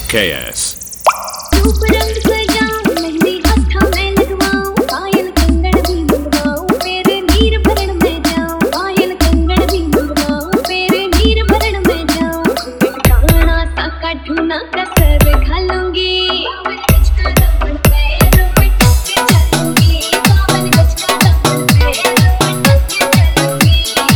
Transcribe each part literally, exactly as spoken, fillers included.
K S. रूप रंग सजाऊं, मेहंदी हाथा मैं लगवाऊं, पायल कंगन भी मंगवाऊं, तेरे नीर भरण में जाऊं, पायल कंगन भी मंगवाऊं, तेरे नीर भरण में जाऊं, एक काना सा काटूना कसर घालूंगी, बावन गज का दमन पैरों में टक के चलूंगी, बावन गज का दमन पैरों में टक के चलूंगी।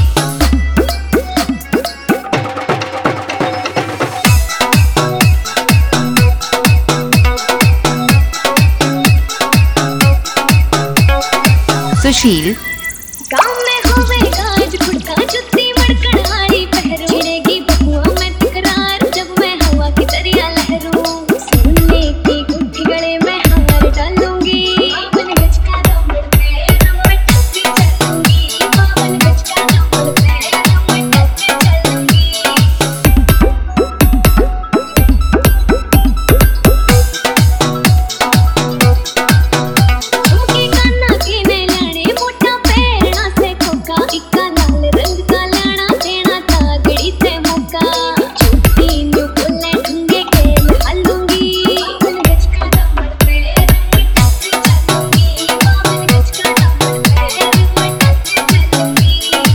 सुशील गाँव में होवेगा आज खुड़का जुत्ती मड़कड़ाई पहरो, छिड़ेगी बबुआ में तकरार जब मैं हवा की दरिया लहरूं, सोने की गुट्ठी गले में हार डालूंगी, बावन गज का दमन पैरों में टक के चलूंगी, बावन गज का दमन पैरों में टक के चलूंगी। झुमके कान्हा के ने लाने मोटा पैरना से खोका, इक्का लाल रंग का लाना देना तागड़ी से मौका, छुट्टी न्यू बोले ढंगे खेल हालूंगी, बावन गज का दमन पैरों में टक के चलूंगी, बावन गज का दमन पैरों में टक के चलूंगी।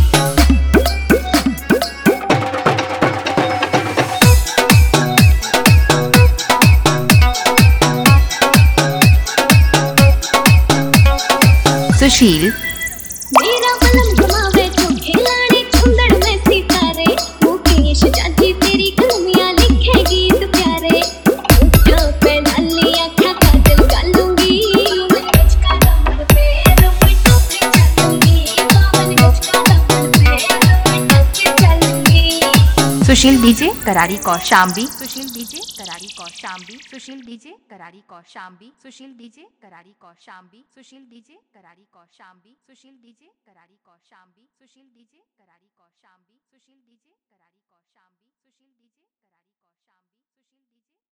सुशील मेरा बलम घुमावे चौके लाने चुंदड़ में सितारे, मुकेश जाजी तेरी कलमियां लिखे गीत प्यारे, होठों पे लाली आँखें काजल गालूंगी, बावन गज का दमन पैरों में टक के चलूंगी, बावन गज का दमन पैरों में टक के चलूंगी। सुशील डीजे करारी कौशाम्बी, सुशील डीजे करारी कौशाम्बी, सुशील डीजे करारी कौशाम्बी, सुशील डीजे करारी कौशाम्बी, सुशील डीजे करारी कौशाम्बी, सुशील डीजे करारी कौशाम्बी, सुशील डीजे करारी कौशाम्बी, सुशील डीजे करारी कौशाम्बी, सुशील डीजे करारी कौशाम्बी, सुशील डीजे